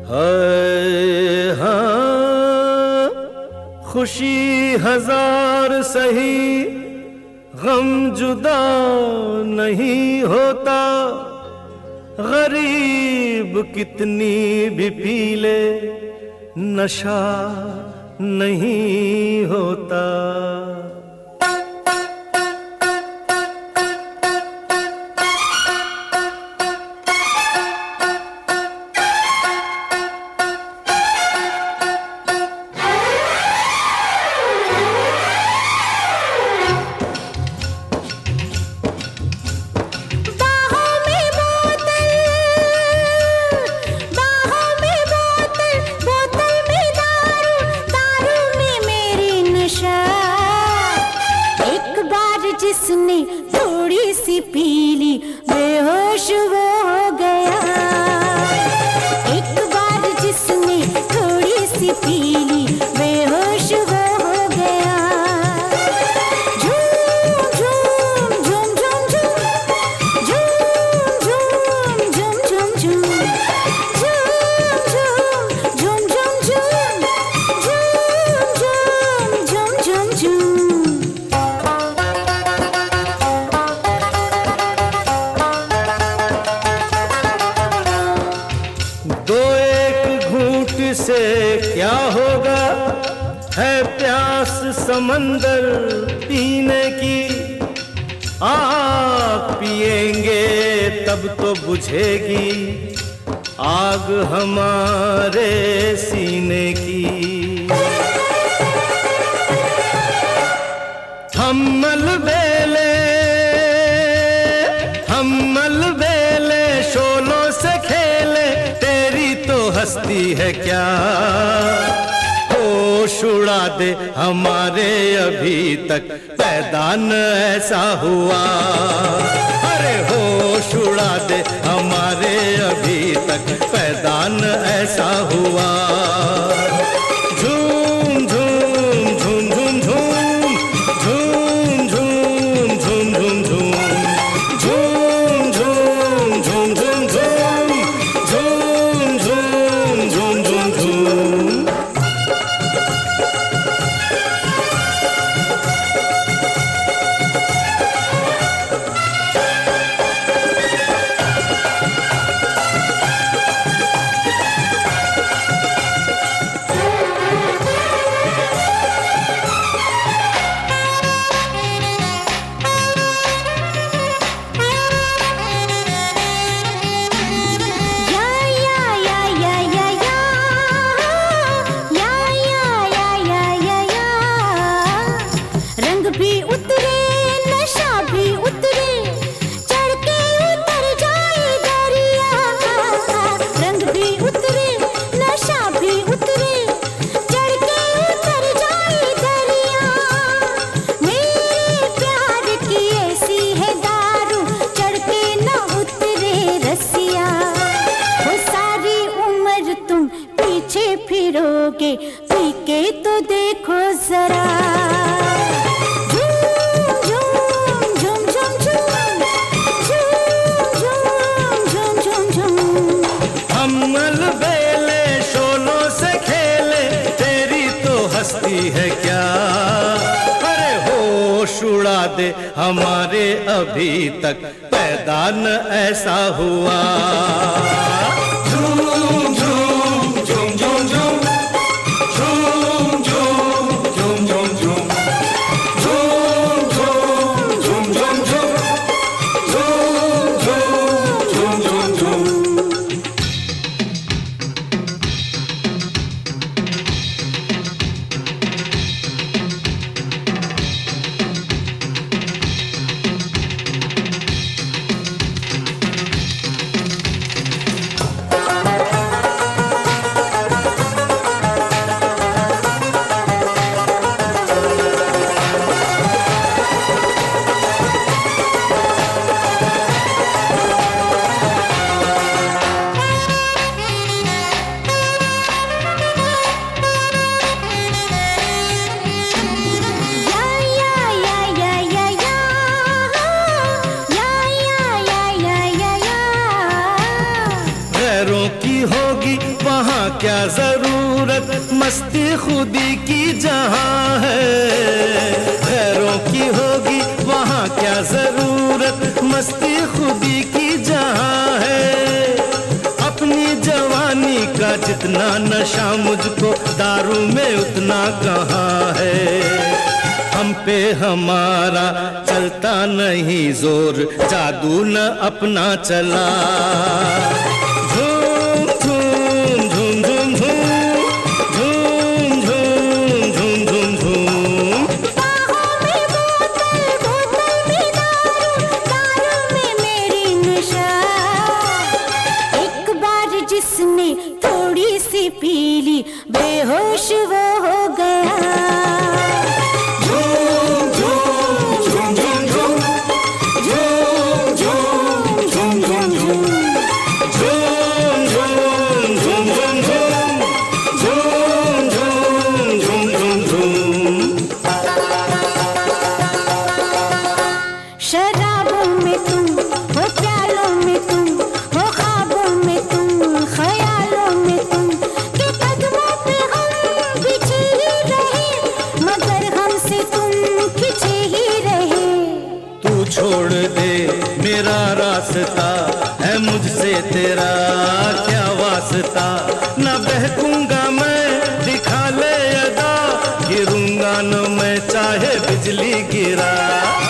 हाय हाँ, खुशी हजार सही, गम जुदा नहीं होता। गरीब कितनी भी पी ले, नशा नहीं होता। जिसने थोड़ी सी पीली बेहोश वो हो गया। एक बार जिसने थोड़ी सी पीली बेहोश वो हो गया। झूम झूम झूम झूम झूम झूम झूम झूम झूम झूम झूम झूम झूम झूम झूम झूम। दो एक घूंट से क्या होगा, है प्यास समंदर पीने की। आग पिएंगे तब तो बुझेगी आग हमारे सीने की। हम मलबेले शोलों से खेले, तेरी तो हस्ती है क्या। होश उड़ा दे हमारे, अभी तक पैदा न ऐसा हुआ। अरे होश उड़ा दे हमारे, अभी तक पैदा न ऐसा हुआ। झूम झूम झूम झूम झूम झूम झूम झूम झूम झूम फिरोगे पी के तो देखो जरा। झूम झूम झूम झूम झूम झूम झूम। हम मलबेले शोलों से खेले, तेरी तो हस्ती है क्या। अरे होश उड़ा दे हमारे, अभी तक पैदा न ऐसा हुआ। वहाँ क्या जरूरत मस्ती खुदी की जहाँ है, गैरों की होगी वहाँ क्या जरूरत मस्ती खुदी की जहाँ है। अपनी जवानी का जितना नशा मुझको दारू में उतना कहाँ है। हम पे हमारा चलता नहीं जोर, जादू न अपना चला। झूम झूम झूम झूम झूम झूम झूम झूम झूम झूम। बाहों में बोतल, बोतल में दारू, दारू में मेरी नशा। एक बार जिसने थोड़ी सी पी ली, बेहोश वो हो गया। शराबों में तुम हो, प्यालों में तुम हो, ख्वाबों में तुम, ख्यालों में तुम, के कदमों पे हम पीछे ही रहे, मगर हमसे तुम खींचे ही रहे। तू छोड़ दे मेरा रास्ता, है मुझसे तेरा क्या वास्ता। न बहकूंगा मैं, दिखा ले अदा, गिरूंगा न मैं चाहे बिजली गिरा।